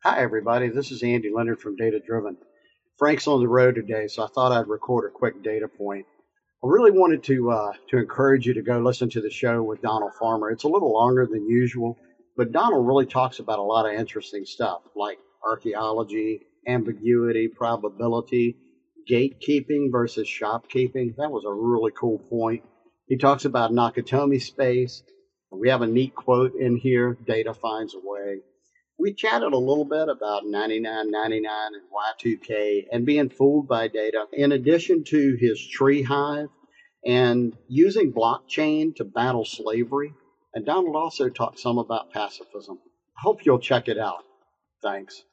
Hi, everybody. This is Andy Leonard from Data Driven. Frank's on the road today, so I thought I'd record a quick data point. I really wanted to encourage you to go listen to the show with Donald Farmer. It's a little longer than usual, but Donald really talks about a lot of interesting stuff like archaeology, ambiguity, probability, gatekeeping versus shopkeeping. That was a really cool point. He talks about Nakatomi space. We have a neat quote in here: "Data finds a way." We chatted a little bit about 9999 and Y2K and being fooled by data, in addition to his tree hive and using blockchain to battle slavery. And Donald also talked some about pacifism. I hope you'll check it out. Thanks.